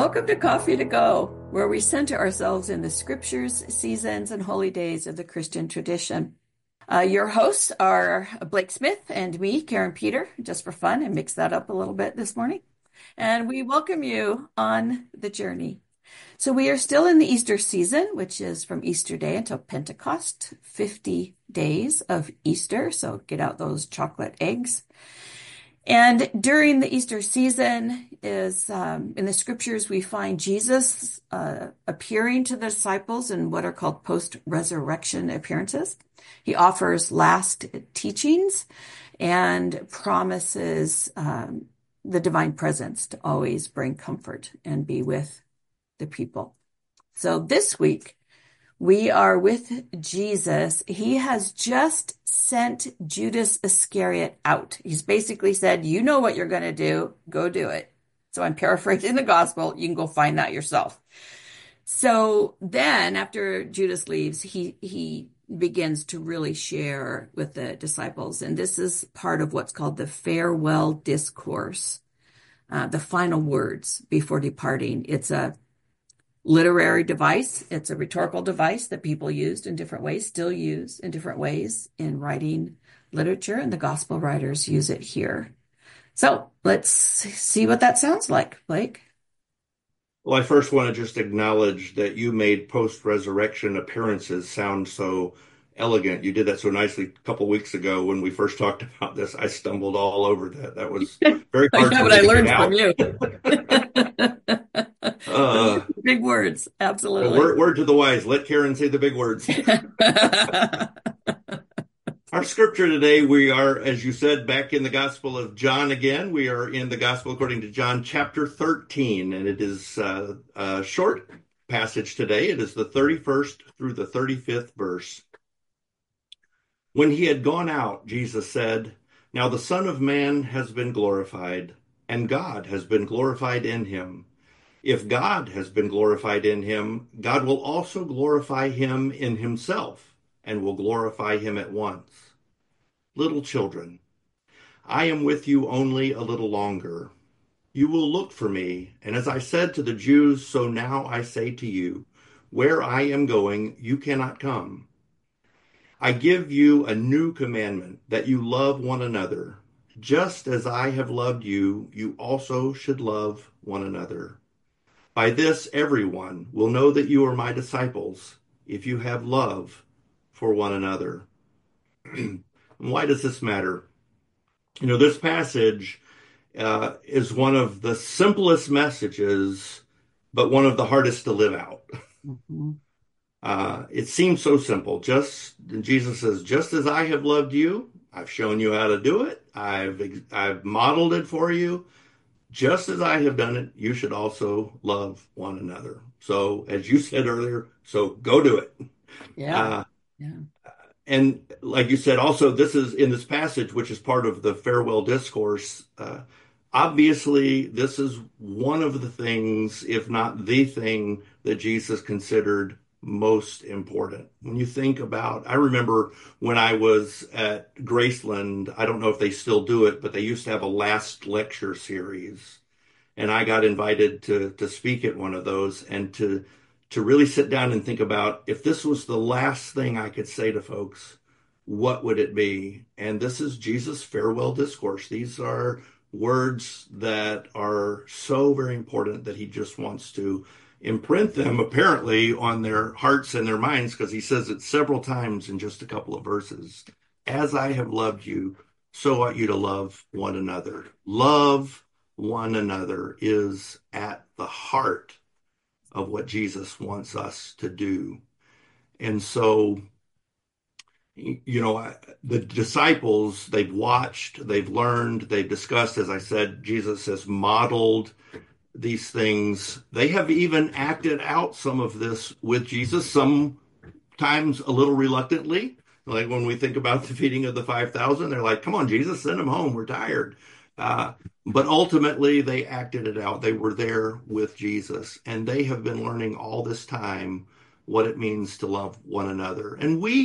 Welcome to Coffee to Go, where we center ourselves in the scriptures, seasons, and holy days of the Christian tradition. Your hosts are Blake Smith and me, Karen Peter, just for fun. I mixed that up a little bit this morning. And we welcome you on the journey. So we are still in the Easter season, which is from Easter Day until Pentecost, 50 days of Easter. So get out those chocolate eggs. And during the Easter season is in the scriptures, we find Jesus appearing to the disciples in what are called post-resurrection appearances. He offers last teachings and promises the divine presence to always bring comfort and be with the people. So this week, we are with Jesus. He has just sent Judas Iscariot out. He's basically said, you know what you're going to do. Go do it. So I'm paraphrasing the gospel. You can go find that yourself. So then after Judas leaves, he begins to really share with the disciples. And this is part of what's called the farewell discourse, the final words before departing. It's a literary device. It's a rhetorical device that people used in different ways, still use in different ways in writing literature, and the gospel writers use it here. So let's see what that sounds like, Blake. Well, I first want to just acknowledge that you made post-resurrection appearances sound so elegant. You did that so nicely a couple weeks ago when we first talked about this. I stumbled all over that. That was very hard Yeah, for what me I to get learned out. from you. Uh, Big words, well, absolutely. word to the wise. Let Karen say the big words. Our scripture today, we are, as you said, back in the Gospel of John again. We are in the Gospel according to John chapter 13, and it is a short passage today. It is the 31st through the 35th verse. When he had gone out, Jesus said, "Now the Son of Man has been glorified, and God has been glorified in him. If God has been glorified in him, God will also glorify him in himself, and will glorify him at once. Little children, I am with you only a little longer. You will look for me, and as I said to the Jews, so now I say to you, where I am going, you cannot come. I give you a new commandment, that you love one another. Just as I have loved you, you also should love one another. By this, everyone will know that you are my disciples, if you have love for one another." Why does this matter? You know, this passage is one of the simplest messages, but one of the hardest to live out. Mhm. It seems so simple. Jesus says, just as I have loved you, I've shown you how to do it. I've modeled it for you. Just as I have done it, you should also love one another. So, as you said earlier, so go do it. Yeah, Uh, yeah. and like you said, also, this is in this passage, which is part of the farewell discourse. Obviously, this is one of the things, if not the thing, that Jesus considered most important. When you think about, I remember when I was at Graceland, I don't know if they still do it, but they used to have a last lecture series. And I got invited to speak at one of those and to really sit down and think about if this was the last thing I could say to folks, what would it be? And this is Jesus' farewell discourse. These are words that are so very important that he just wants to imprint them apparently on their hearts and their minds, because he says it several times in just a couple of verses. As I have loved you, so ought you to love one another. Love one another is at the heart of what Jesus wants us to do. And so, you know, the disciples, they've watched, they've learned, they've discussed, as I said, Jesus has modeled these things. They have even acted out some of this with Jesus, sometimes a little reluctantly. Like when we think about the feeding of the 5,000, they're like, come on, Jesus, send them home. We're tired. Uh, but ultimately, they acted it out. They were there with Jesus, and they have been learning all this time what it means to love one another. And we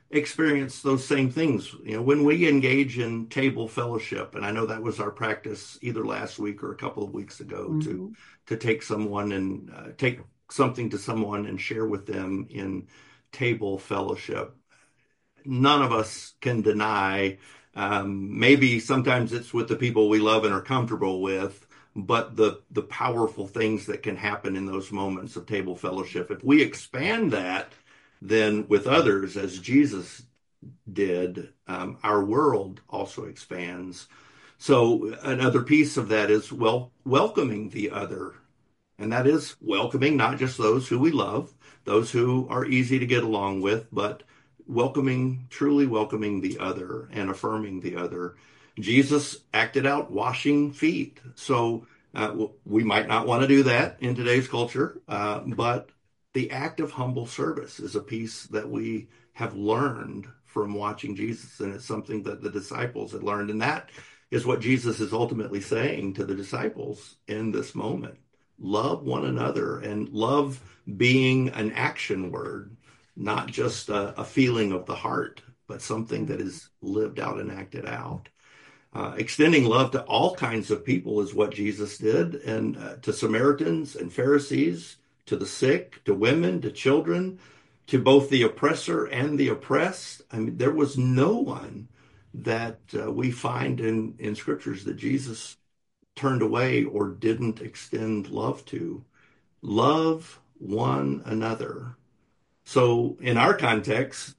experience those same things. When we engage in table fellowship, and I know that was our practice either last week or a couple of weeks ago Hmm. to take someone and take something to someone and share with them in table fellowship. None of us can deny. Maybe sometimes it's with the people we love and are comfortable with, but the powerful things that can happen in those moments of table fellowship. If we expand that, then with others, as Jesus did, our world also expands. So another piece of that is welcoming the other. And that is welcoming not just those who we love, those who are easy to get along with, but truly welcoming the other and affirming the other. Jesus acted out washing feet. So we might not want to do that in today's culture, but the act of humble service is a piece that we have learned from watching Jesus, and it's something that the disciples had learned. And that is what Jesus is ultimately saying to the disciples in this moment. Love one another, and love being an action word, not just a feeling of the heart, but something that is lived out and acted out. Extending love to all kinds of people is what Jesus did, and to Samaritans and Pharisees, to the sick, to women, to children, to both the oppressor and the oppressed. I mean, there was no one that we find in scriptures that Jesus turned away or didn't extend love to. Love one another. So in our context,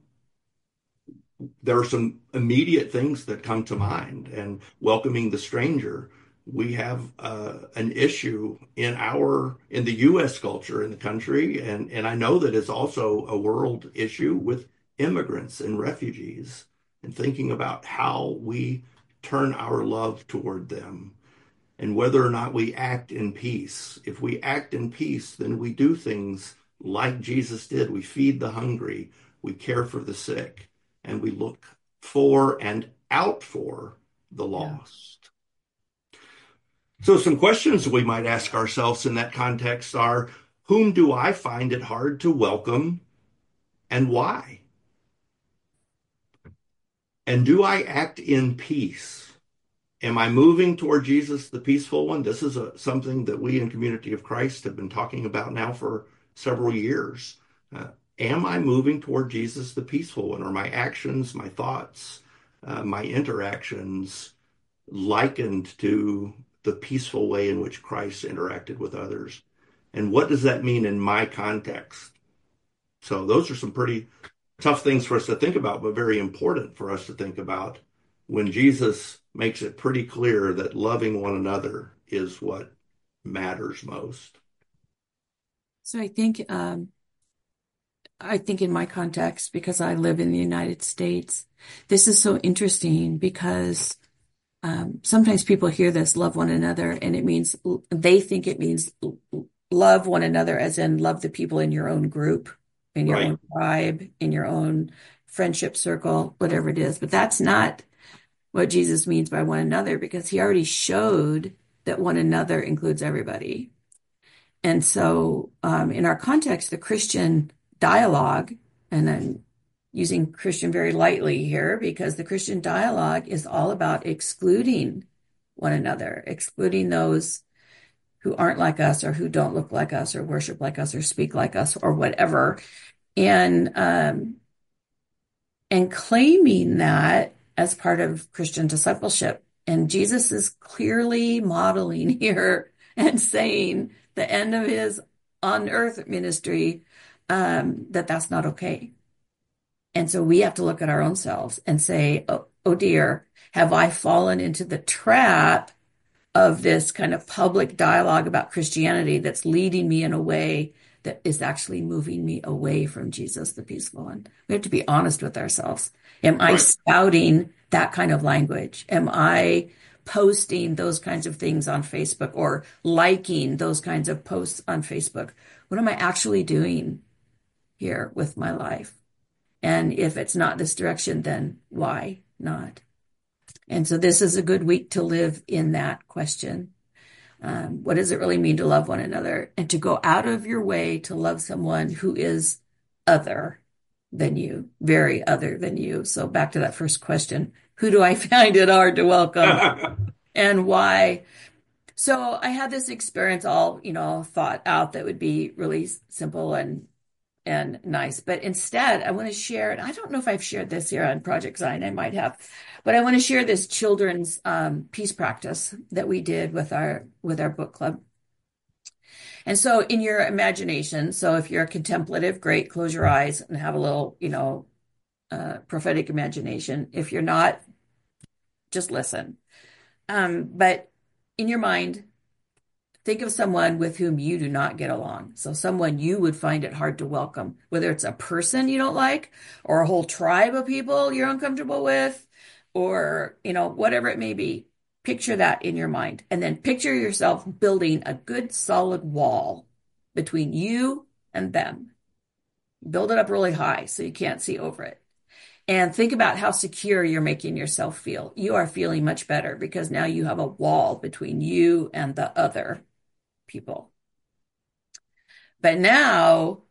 there are some immediate things that come to mind, and welcoming the stranger. We have an issue in the U.S. culture in the country, and I know that it's also a world issue with immigrants and refugees, and thinking about how we turn our love toward them and whether or not we act in peace. If we act in peace, then we do things like Jesus did. We feed the hungry, we care for the sick, and we look for and out for the Yeah. lost. So some questions we might ask ourselves in that context are, whom do I find it hard to welcome and why? And do I act in peace? Am I moving toward Jesus, the peaceful one? This is something that we in Community of Christ have been talking about now for several years. Am I moving toward Jesus, the peaceful one? Are my actions, my thoughts, my interactions likened to the peaceful way in which Christ interacted with others? And what does that mean in my context? So those are some pretty tough things for us to think about, but very important for us to think about when Jesus makes it pretty clear that loving one another is what matters most. So I think in my context, because I live in the United States, this is so interesting because sometimes people hear this, love one another, and they think it means love one another as in love the people in your own group, in your Right, own tribe, in your own friendship circle, whatever it is. But that's not what Jesus means by one another, because he already showed that one another includes everybody. And so, in our context, the Christian dialogue, and I'm using Christian very lightly here because the Christian dialogue is all about excluding one another, excluding those who aren't like us or who don't look like us or worship like us or speak like us or whatever. And and claiming that as part of Christian discipleship. And Jesus is clearly modeling here and saying the end of his on earth ministry, that that's not okay. And so we have to look at our own selves and say, oh dear, have I fallen into the trap of this kind of public dialogue about Christianity that's leading me in a way that is actually moving me away from Jesus, the peaceful one? We have to be honest with ourselves. Am I right. spouting that kind of language? Am I posting those kinds of things on Facebook or liking those kinds of posts on Facebook? What am I actually doing here with my life? And if it's not this direction, then why not? And so this is a good week to live in that question. What does it really mean to love one another and to go out of your way to love someone who is other? than you, very other than you. So back to that first question, who do I find it hard to welcome and why? So I had this experience all, thought out that would be really simple and nice. But instead, I want to share, and I don't know if I've shared this here on Project Zion, I might have, but I want to share this children's peace practice that we did with our book club. And so in your imagination, so if you're a contemplative, great, close your eyes and have a little, prophetic imagination. If you're not, just listen. But in your mind, think of someone with whom you do not get along. So someone you would find it hard to welcome, whether it's a person you don't like or a whole tribe of people you're uncomfortable with, or, whatever it may be. Picture that in your mind. And then picture yourself building a good solid wall between you and them. Build it up really high so you can't see over it. And think about how secure you're making yourself feel. You are feeling much better because now you have a wall between you and the other people. But now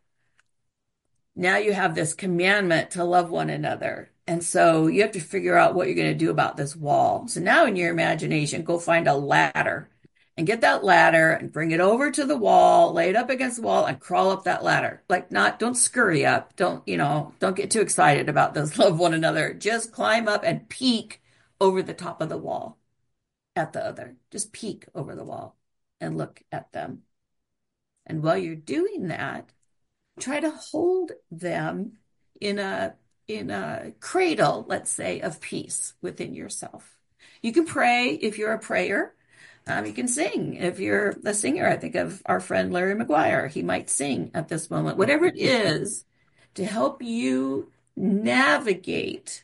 you have this commandment to love one another. And so you have to figure out what you're going to do about this wall. So now in your imagination, go find a ladder and get that ladder and bring it over to the wall, lay it up against the wall and crawl up that ladder. Don't scurry up. Don't get too excited about this love one another. Just climb up and peek over the top of the wall at the other. Just peek over the wall and look at them. And while you're doing that, try to hold them in a cradle, let's say, of peace within yourself. You can pray if you're a prayer. You can sing if you're a singer. I think of our friend Larry McGuire. He might sing at this moment. Whatever it is to help you navigate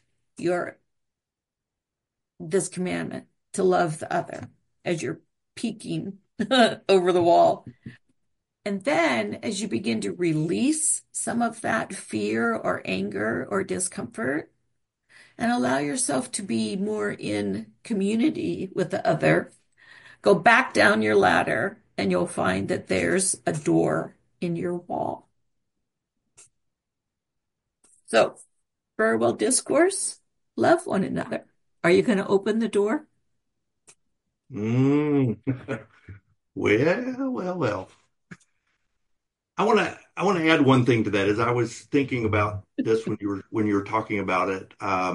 this commandment to love the other as you're peeking over the wall. And then as you begin to release some of that fear or anger or discomfort and allow yourself to be more in community with the other, go back down your ladder and you'll find that there's a door in your wall. So, farewell discourse, love one another. Are you going to open the door? Mm. Well. I want to add one thing to that. As I was thinking about this when you were talking about it,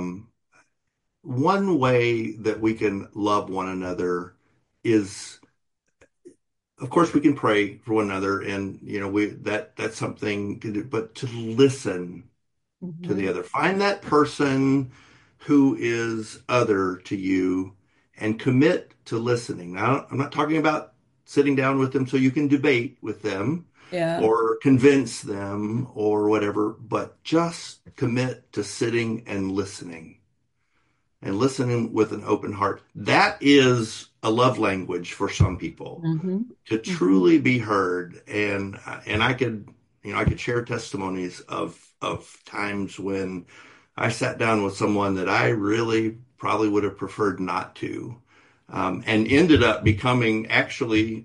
one way that we can love one another is, of course, we can pray for one another, and that's something to do, but to listen to the other, find that person who is other to you, and commit to listening. Now, I'm not talking about sitting down with them so you can debate with them Yeah. or convince them or whatever, but just commit to sitting and listening with an open heart. That is a love language for some people, to truly be heard. And I could share testimonies of times when I sat down with someone that I really probably would have preferred not to, and ended up becoming actually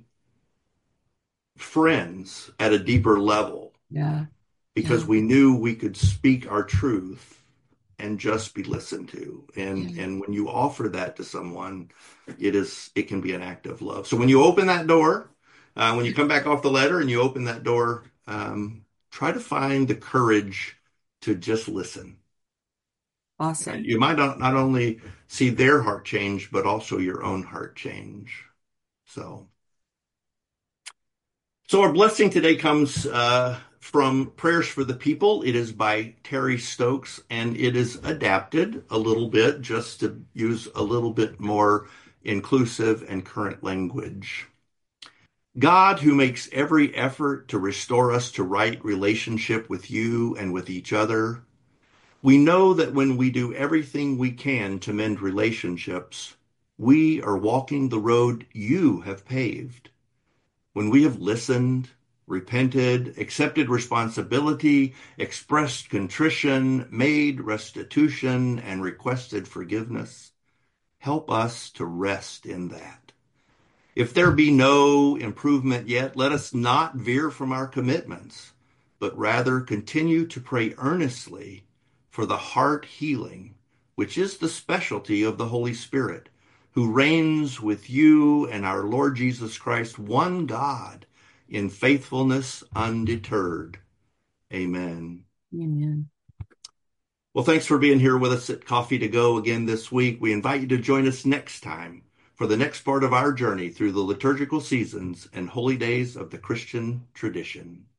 friends at a deeper level. Yeah. Because we knew we could speak our truth and just be listened to. And when you offer that to someone, it can be an act of love. So when you open that door, when you come back off the letter and you open that door, try to find the courage to just listen. Awesome. You might not only see their heart change, but also your own heart change. So our blessing today comes from Prayers for the People. It is by Terry Stokes, and it is adapted a little bit just to use a little bit more inclusive and current language. God, who makes every effort to restore us to right relationship with you and with each other, we know that when we do everything we can to mend relationships, we are walking the road you have paved. When we have listened, repented, accepted responsibility, expressed contrition, made restitution, and requested forgiveness, help us to rest in that. If there be no improvement yet, let us not veer from our commitments, but rather continue to pray earnestly for the heart healing, which is the specialty of the Holy Spirit, who reigns with you and our Lord Jesus Christ, one God, in faithfulness undeterred. Amen. Amen. Well, thanks for being here with us at Coffee to Go again this week. We invite you to join us next time for the next part of our journey through the liturgical seasons and holy days of the Christian tradition.